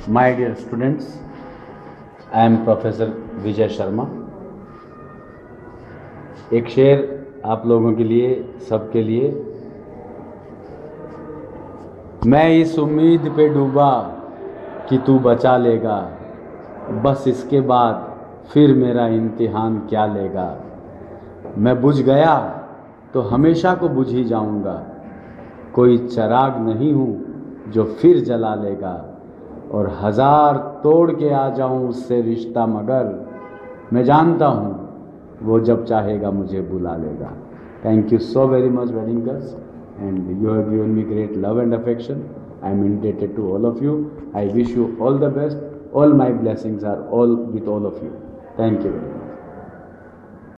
My dear students, I am Professor Vijay Sharma. एक शेर आप लोगों के लिए, सबके लिए। मैं इस उम्मीद पे डूबा कि तू बचा लेगा, बस इसके बाद फिर मेरा इम्तिहान क्या लेगा। मैं बुझ गया तो हमेशा को बुझ ही जाऊंगा, कोई चिराग नहीं हूँ जो फिर जला लेगा। और हज़ार तोड़ के आ जाऊं उससे रिश्ता, मगर मैं जानता हूँ वो जब चाहेगा मुझे बुला लेगा। Thank you so very much, Varingers, and you have given me great love and affection. I am indebted to all of you. I wish you all the best. All my blessings are all with all of you. Thank you very much.